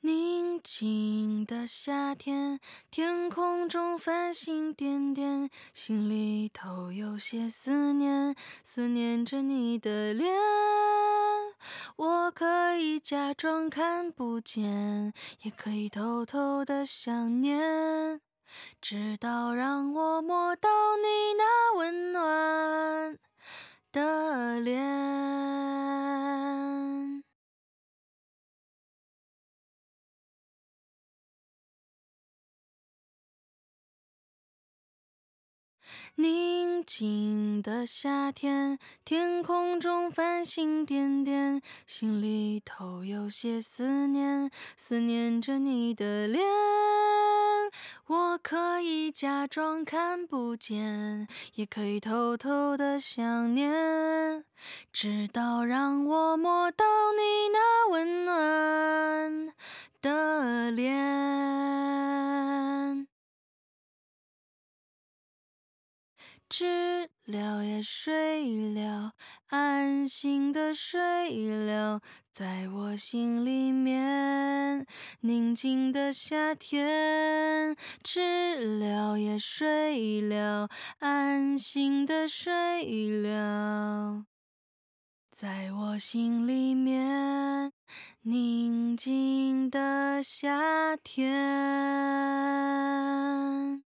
宁静的夏天，天空中繁星点点，心里头有些思念，思念着你的脸。我可以假装看不见，也可以偷偷的想念，直到让我摸到你那温暖的脸。宁静的夏天，天空中繁星点点，心里头有些思念，思念着你的脸。我可以假装看不见，也可以偷偷的想念，直到让我摸到你那温暖的脸。知了也睡了，安心的睡了，在我心里面。宁静的夏天，知了也睡了，安心的睡了，在我心里面。宁静的夏天。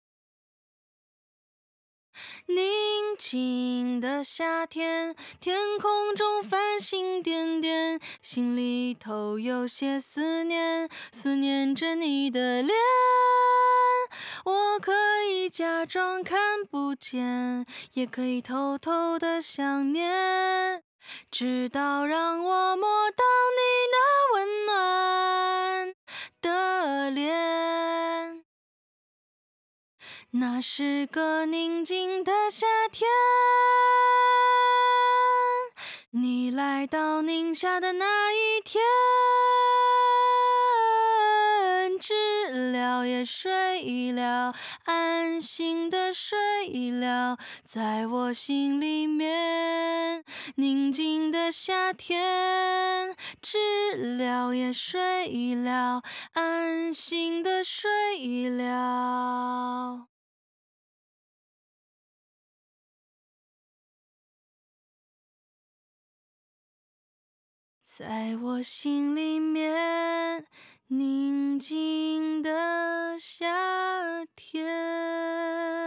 宁静的夏天，天空中繁星点点，心里头有些思念，思念着你的脸。我可以假装看不见，也可以偷偷的想念，直到让我摸到你那温暖的脸。那是个宁静的夏天，你来到宁夏的那一天。知了也睡了，安心的睡了，在我心里面。宁静的夏天，知了也睡了，安心的睡了。在我心里面，宁静的夏天。